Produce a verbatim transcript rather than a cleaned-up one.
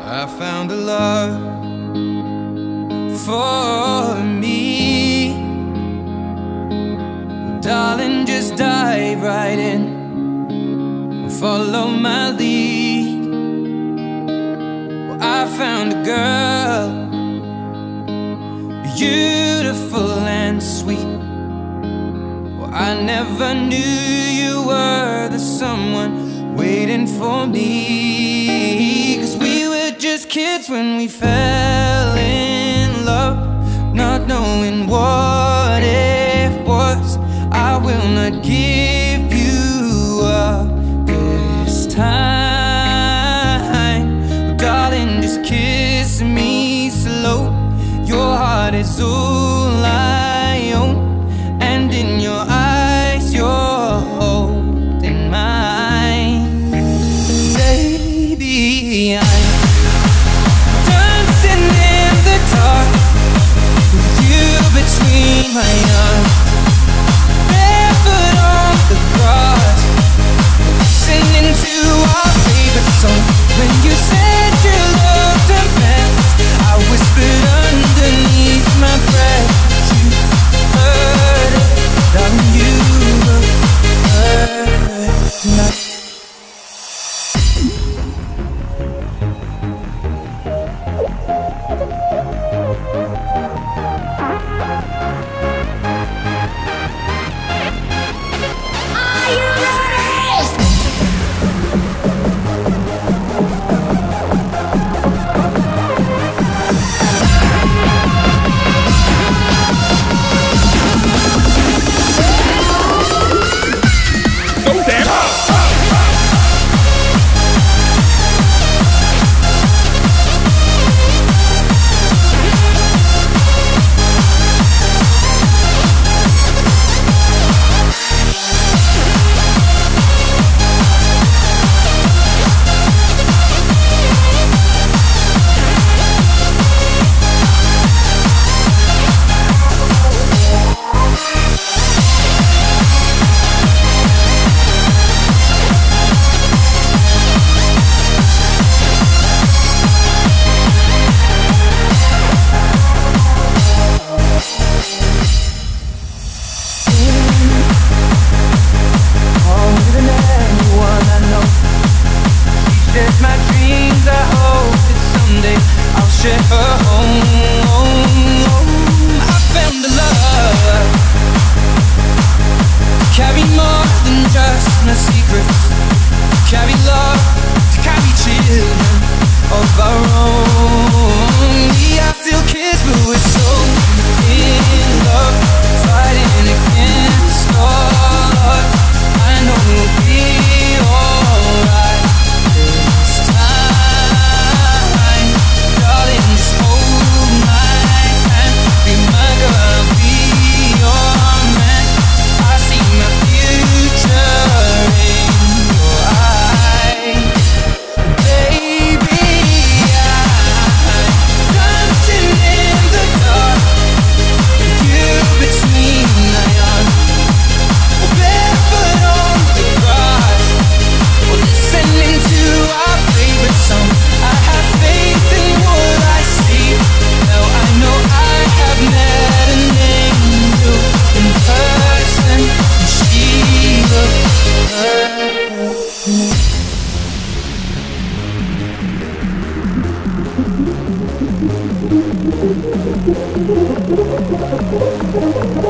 I found a love for me. Well, darling, just dive right in and follow my lead. Well, I found a girl, beautiful and sweet. Well, I never knew you were the someone waiting for me. 'Cause we were just kids when we fell in love, not knowing what it was. I will not give you up this time. Darling, just kiss me slow. Your heart is all I own, and in your eyes you're holding mine. Baby, I'm dancing in the dark with you between my arms, barefoot on the grass, listening to our favorite song. When you said you loved a man, I whispered underneath my breath, you heard it, darling, you look perfect tonight. Are you ready? Shares my dreams, I hope that someday I'll share her home. I found a love to carry more than just my secrets, to carry love, to carry children of our own. Yeah, I feel kids, but we're so in love, fighting against all odds. I know we'll be alright. Thank you.